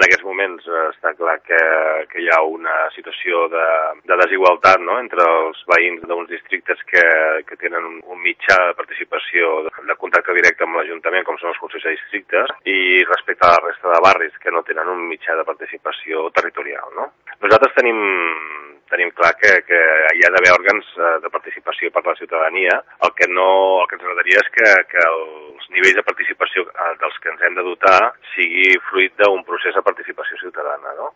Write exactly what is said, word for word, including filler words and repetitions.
aquests moments eh, està clar que, que hi ha una situació de, de desigualtat, no?, entre els veïns d'uns districtes que, que tenen un, un mitjà de participació, de, de contacte directe amb l'Ajuntament, com són els consells de districtes, i respecte a la resta de barris que no tenen un mitjà de participació territorial, no? Nosaltres tenim tenim clar que, que hi ha d'haver òrgans de participació per la ciutadania. El que no, el que ens agradaria és que, que els nivells de participació dels que ens hem de dotar sigui fruit d'un procés de participació ciutadana, no?